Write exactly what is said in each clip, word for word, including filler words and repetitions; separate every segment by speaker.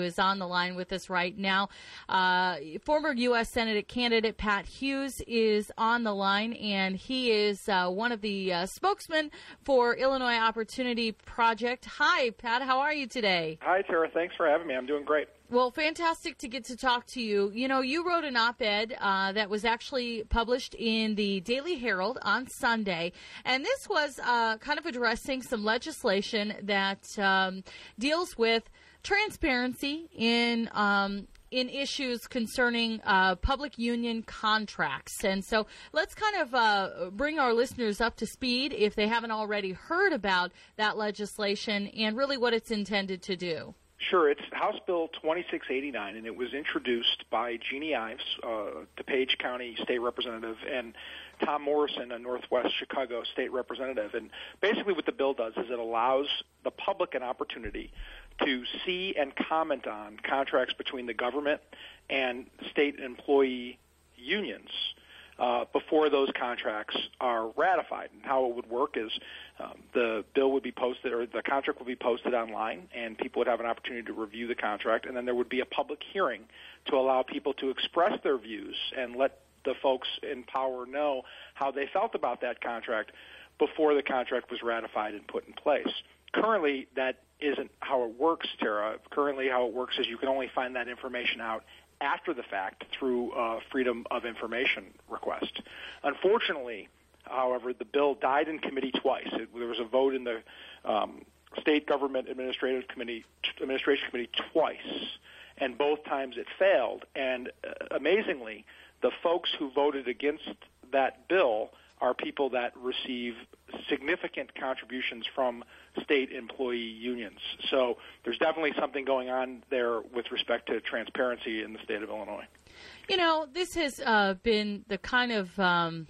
Speaker 1: is on the line with us right now. Uh, former U S Senate candidate Pat Hughes is on the line, and he is uh, one of the uh, spokesmen for Illinois Opportunity Project. Hi, Pat. How are you today?
Speaker 2: Hi, Tara. Thanks for having me. I'm doing great.
Speaker 1: Well, fantastic to get to talk to you. You know, you wrote an op-ed uh, that was actually published in the Daily Herald on Sunday, and this was uh, kind of addressing some legislation that um, deals with transparency in um, in issues concerning uh, public union contracts. And so let's kind of uh, bring our listeners up to speed if they haven't already heard about that legislation and really what it's intended to do.
Speaker 2: Sure. It's House Bill twenty-six eighty-nine, and it was introduced by Jeannie Ives, uh, DuPage County State Representative, and Tom Morrison, a Northwest Chicago State Representative. And basically what the bill does is it allows the public an opportunity to see and comment on contracts between the government and state employee unions uh, before those contracts are ratified. And how it would work is um, the bill would be posted, or the contract would be posted online, and people would have an opportunity to review the contract, and then there would be a public hearing to allow people to express their views and let the folks in power know how they felt about that contract before the contract was ratified and put in place. Currently, that isn't how it works, Tara. Currently, how it works is you can only find that information out after the fact through a Freedom of Information request. Unfortunately, however, the bill died in committee twice. It, there was a vote in the um, State Government Administrative Committee, Administration Committee twice, and both times it failed. And uh, amazingly, the folks who voted against that bill are people that receive significant contributions from state employee unions. So there's definitely something going on there with respect to transparency in the state of Illinois.
Speaker 1: You know, this has uh, been the kind of, um,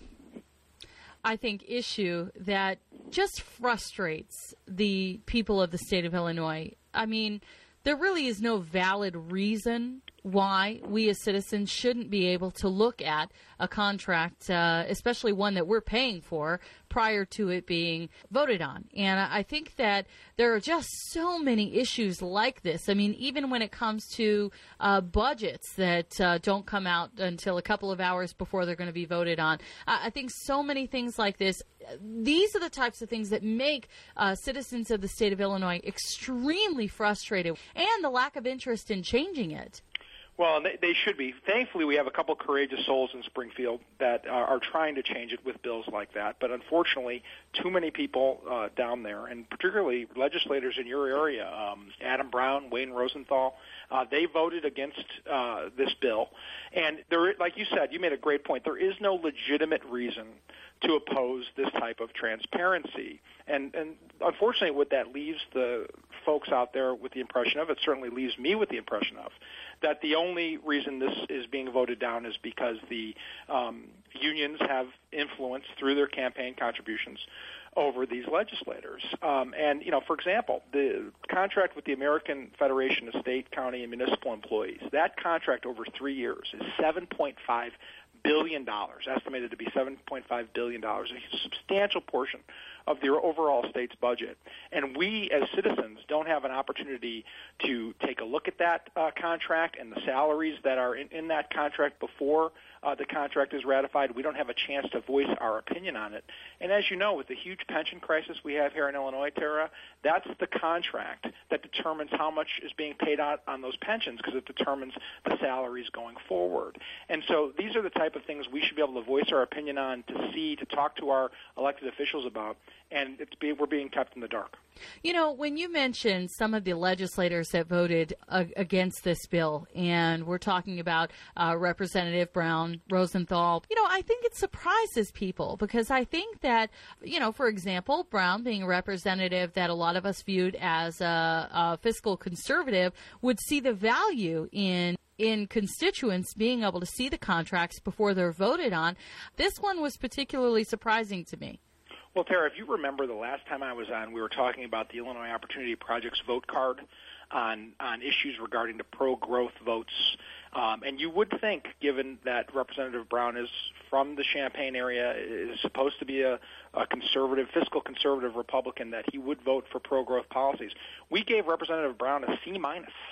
Speaker 1: I think, issue that just frustrates the people of the state of Illinois. I mean, there really is no valid reason why we as citizens shouldn't be able to look at a contract, uh, especially one that we're paying for, prior to it being voted on. And I think that there are just so many issues like this. I mean, even when it comes to uh, budgets that uh, don't come out until a couple of hours before they're going to be voted on. Uh, I think so many things like this. These are the types of things that make uh, citizens of the state of Illinois extremely frustrated, and the lack of interest in changing it.
Speaker 2: Well, they, they should be. Thankfully, we have a couple courageous souls in Springfield that are, are trying to change it with bills like that. But unfortunately, too many people uh, down there, and particularly legislators in your area, um, Adam Brown, Wayne Rosenthal, uh, they voted against uh, this bill. And there, like you said, you made a great point. There is no legitimate reason to oppose this type of transparency. And, and unfortunately, what that leaves the folks out there with the impression of, it certainly leaves me with the impression of, that the only reason this is being voted down is because the um, unions have influence through their campaign contributions over these legislators. Um, and, you know, for example, the contract with the American Federation of State, County, and Municipal Employees, that contract over three years is seven point five billion dollars, estimated to be seven point five billion dollars, a substantial portion of the overall state's budget. And we as citizens don't have an opportunity to take a look at that uh, contract and the salaries that are in, in that contract before uh, the contract is ratified. We don't have a chance to voice our opinion on it. And as you know, with the huge pension crisis we have here in Illinois, Tara, that's the contract that determines how much is being paid out on those pensions, because it determines the salaries going forward. And so these are the type of things we should be able to voice our opinion on, to see, to talk to our elected officials about, and it's be, we're being kept in the dark.
Speaker 1: You know, when you mentioned some of the legislators that voted uh, against this bill, and we're talking about uh, Representative Brown, Rosenthal, you know, I think it surprises people, because I think that, you know, for example, Brown being a representative that a lot of us viewed as a, a fiscal conservative would see the value in in constituents being able to see the contracts before they're voted on. This one was particularly surprising to me.
Speaker 2: Well, Tara, if you remember the last time I was on, we were talking about the Illinois Opportunity Project's vote card on, on issues regarding the pro-growth votes. Um, and you would think, given that Representative Brown is from the Champaign area, is supposed to be a, a conservative, fiscal conservative Republican, that he would vote for pro-growth policies. We gave Representative Brown a C minus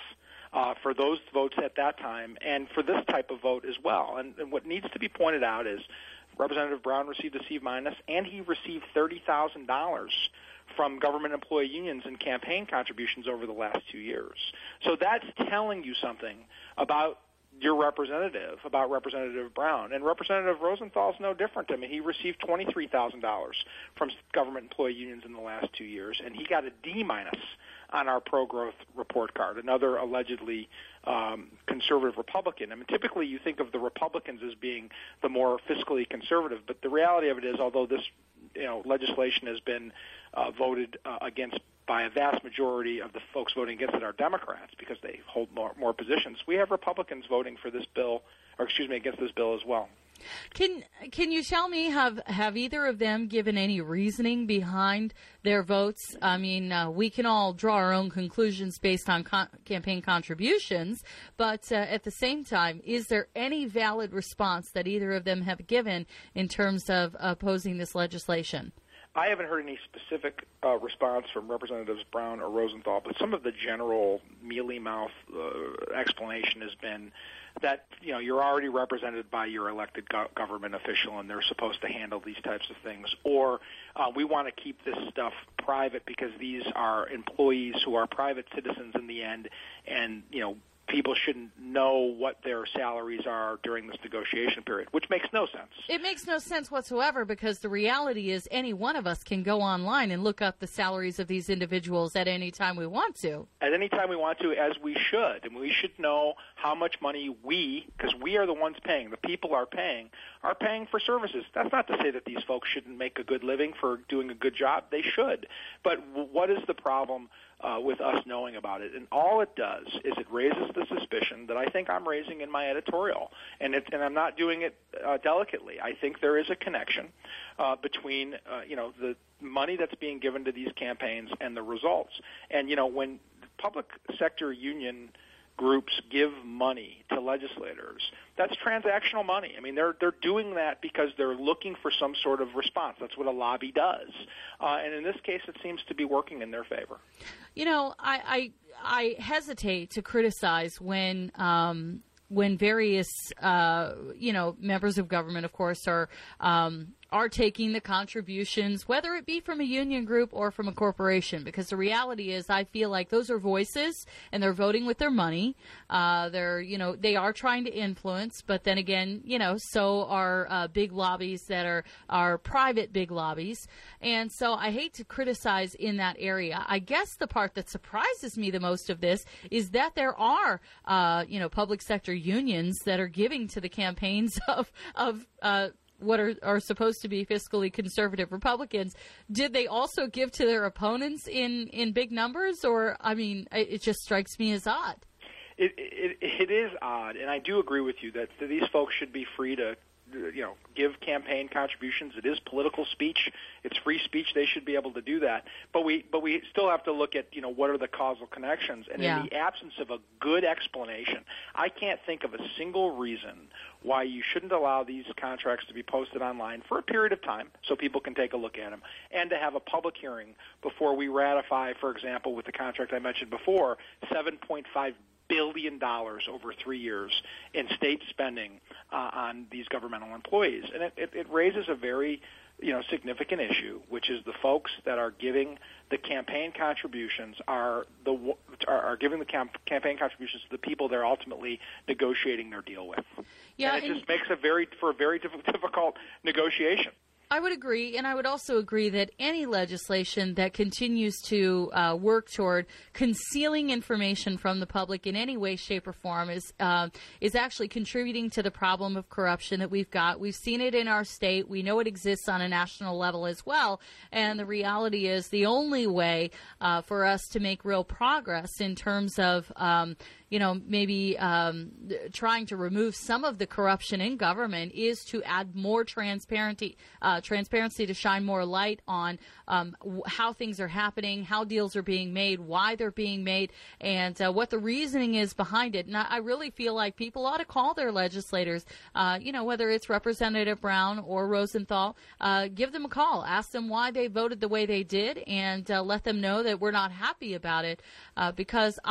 Speaker 2: uh, for those votes at that time and for this type of vote as well. And, and what needs to be pointed out is Representative Brown received a C minus, and he received thirty thousand dollars from government employee unions and campaign contributions over the last two years. So that's telling you something about your representative, about Representative Brown. And Representative Rosenthal is no different. I mean, he received twenty-three thousand dollars from government employee unions in the last two years, and he got a D minus on our pro-growth report card, another allegedly um, conservative Republican. I mean, typically you think of the Republicans as being the more fiscally conservative, but the reality of it is, although this you know legislation has been uh, voted uh, against by a vast majority of the folks voting against it are Democrats because they hold more, more positions, we have Republicans voting for this bill, or excuse me, against this bill as well.
Speaker 1: Can can you tell me, have have either of them given any reasoning behind their votes? I mean, uh, we can all draw our own conclusions based on con- campaign contributions, but uh, at the same time, is there any valid response that either of them have given in terms of opposing this legislation?
Speaker 2: I haven't heard any specific uh, response from Representatives Brown or Rosenthal, but some of the general mealy-mouth uh, explanation has been that you know you're already represented by your elected go- government official, and they're supposed to handle these types of things. Or uh, we want to keep this stuff private because these are employees who are private citizens in the end, and you know. people shouldn't know what their salaries are during this negotiation period, which makes no sense.
Speaker 1: It makes no sense whatsoever because the reality is any one of us can go online and look up the salaries of these individuals at any time we want to.
Speaker 2: At any time we want to, as we should. And we should know how much money we, because we are the ones paying, the people are paying, are paying for services. That's not to say that these folks shouldn't make a good living for doing a good job. They should. But what is the problem Uh, with us knowing about it? And all it does is it raises the suspicion that I think I'm raising in my editorial, and it, and I'm not doing it uh, delicately. I think there is a connection uh, between uh, you know the money that's being given to these campaigns and the results. And you know when public sector union groups give money to legislators, that's transactional money. I mean, they're they're doing that because they're looking for some sort of response. That's what a lobby does. Uh, and in this case, it seems to be working in their favor.
Speaker 1: You know, I I, I hesitate to criticize when um, when various uh, you know members of government, of course, are um, are taking the contributions, whether it be from a union group or from a corporation, because the reality is I feel like those are voices and they're voting with their money. Uh, they're, you know, they are trying to influence, but then again, you know, so are uh, big lobbies that are, are private big lobbies. And so I hate to criticize in that area. I guess the part that surprises me the most of this is that there are, uh, you know, public sector unions that are giving to the campaigns of, of, uh, what are, are supposed to be fiscally conservative Republicans. Did they also give to their opponents in, in big numbers? Or, I mean, it just strikes me as odd.
Speaker 2: It, it, it is odd, and I do agree with you that these folks should be free to, you know, give campaign contributions. It is political speech. It's free speech. They should be able to do that. But we, but we still have to look at, you know, what are the causal connections. And yeah. in the absence of a good explanation, I can't think of a single reason why you shouldn't allow these contracts to be posted online for a period of time so people can take a look at them, and to have a public hearing before we ratify, for example, with the contract I mentioned before, seven point five billion dollars over three years in state spending uh, on these governmental employees. And it, it, it raises a very you know, significant issue, which is the folks that are giving the campaign contributions are the are, are giving the camp, campaign contributions to the people they're ultimately negotiating their deal with.
Speaker 1: Yeah,
Speaker 2: and it
Speaker 1: and
Speaker 2: just makes a very for a very difficult negotiation.
Speaker 1: I would agree, and I would also agree that any legislation that continues to uh, work toward concealing information from the public in any way, shape, or form is uh, is actually contributing to the problem of corruption that we've got. We've seen it in our state. We know it exists on a national level as well. And the reality is the only way uh, for us to make real progress in terms of um, you know, maybe um, trying to remove some of the corruption in government is to add more transparency, uh, transparency to shine more light on um, w- how things are happening, how deals are being made, why they're being made, and uh, what the reasoning is behind it. And I, I really feel like people ought to call their legislators, uh, you know, whether it's Representative Brown or Rosenthal, uh, give them a call, ask them why they voted the way they did, and uh, let them know that we're not happy about it, uh, because I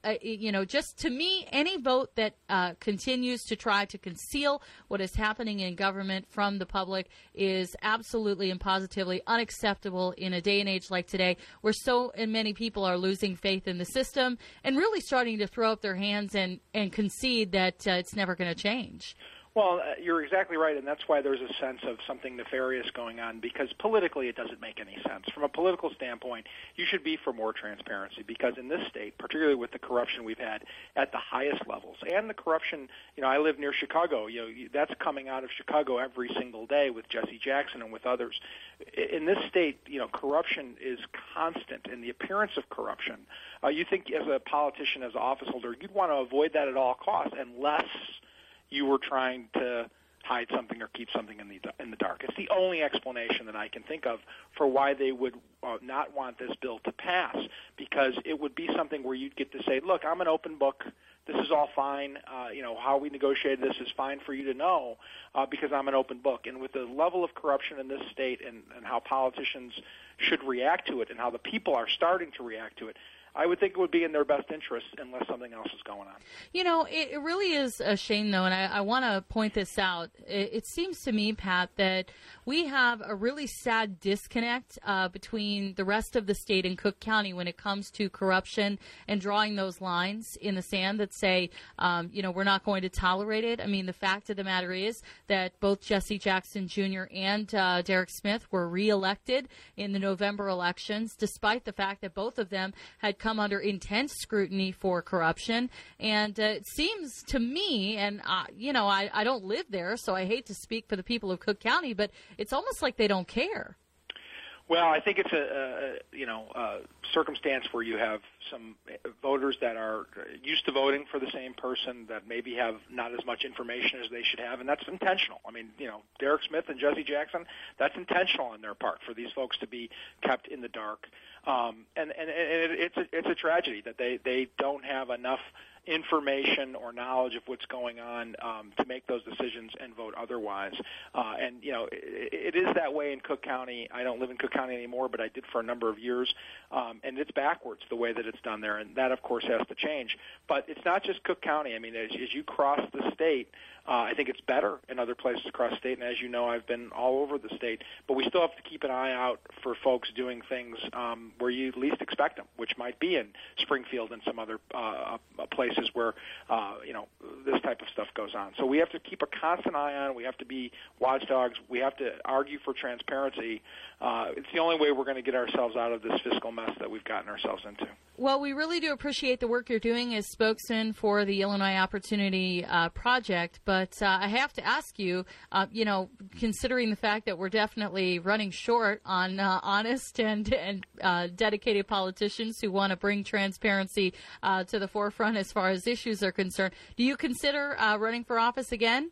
Speaker 1: uh, you know, just to me, any vote that uh, continues to try to conceal what is happening in government from the public is absolutely and positively unacceptable in a day and age like today, where so many people are losing faith in the system and really starting to throw up their hands and, and concede that uh, it's never going to change.
Speaker 2: Well, uh, you're exactly right, and that's why there's a sense of something nefarious going on, because politically it doesn't make any sense. From a political standpoint, you should be for more transparency, because in this state, particularly with the corruption we've had at the highest levels, and the corruption, you know, I live near Chicago, you know, that's coming out of Chicago every single day with Jesse Jackson and with others. In this state, you know, corruption is constant, and the appearance of corruption, uh, you think as a politician, as an office holder, you'd want to avoid that at all costs, unless you were trying to hide something or keep something in the in the dark. It's the only explanation that I can think of for why they would uh, not want this bill to pass, because it would be something where you'd get to say, look, I'm an open book. This is all fine. Uh, you know, how we negotiated this is fine for you to know uh, because I'm an open book. And with the level of corruption in this state and, and how politicians should react to it and how the people are starting to react to it, I would think it would be in their best interest unless something else is going on.
Speaker 1: You know, it, it really is a shame, though, and I, I want to point this out. It, it seems to me, Pat, that we have a really sad disconnect uh, between the rest of the state and Cook County when it comes to corruption and drawing those lines in the sand that say, um, you know, we're not going to tolerate it. I mean, the fact of the matter is that both Jesse Jackson Junior and uh, Derek Smith were reelected in the November elections, despite the fact that both of them had come under intense scrutiny for corruption. And uh, it seems to me, and, uh, you know, I, I don't live there, so I hate to speak for the people of Cook County, but it's almost like they don't care.
Speaker 2: Well, I think it's a, a you know a circumstance where you have some voters that are used to voting for the same person that maybe have not as much information as they should have, and that's intentional. I mean, you know, Derek Smith and Jesse Jackson, that's intentional on their part for these folks to be kept in the dark. Um, and and, and it, it's a, it's a tragedy that they, they don't have enough information or knowledge of what's going on um, to make those decisions and vote otherwise. Uh, and, you know, it, it is that way in Cook County. I don't live in Cook County anymore, but I did for a number of years. Um, and it's backwards the way that it's done there, and that, of course, has to change. But it's not just Cook County. I mean, as, as you cross the state, uh, I think it's better in other places across the state. And as you know, I've been all over the state. But we still have to keep an eye out for folks doing things um, where you least expect them, which might be in Springfield and some other uh, places where, uh, you know, this type of stuff goes on. So we have to keep a constant eye on it. We have to be watchdogs. We have to argue for transparency. Uh, it's the only way we're going to get ourselves out of this fiscal mess that we've gotten ourselves into.
Speaker 1: Well, we really do appreciate the work you're doing as spokesman for the Illinois Opportunity uh, Project. But uh, I have to ask you, uh, you know, considering the fact that we're definitely running short on uh, honest and, and uh, dedicated politicians who want to bring transparency uh, to the forefront as far as issues are concerned, do you consider uh, running for office again?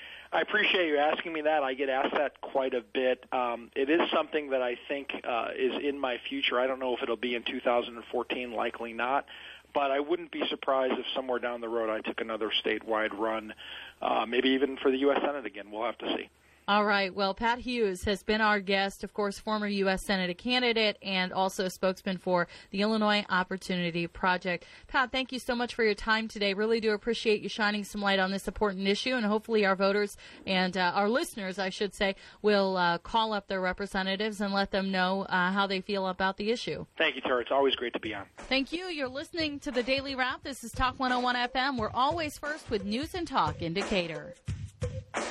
Speaker 2: I appreciate you asking me that. I get asked that quite a bit. Um, it is something that I think uh, is in my future. I don't know if it'll be in two thousand fourteen, likely not. But I wouldn't be surprised if somewhere down the road I took another statewide run, uh, maybe even for the U S Senate again. We'll have to see.
Speaker 1: All right. Well, Pat Hughes has been our guest, of course, former U S Senate candidate and also a spokesman for the Illinois Opportunity Project. Pat, thank you so much for your time today. Really do appreciate you shining some light on this important issue, and hopefully our voters and uh, our listeners, I should say, will uh, call up their representatives and let them know uh, how they feel about the issue.
Speaker 2: Thank you, Tara. It's always great to be on.
Speaker 1: Thank you. You're listening to the Daily Wrap. This is Talk one oh one F M. We're always first with News and Talk in Decatur.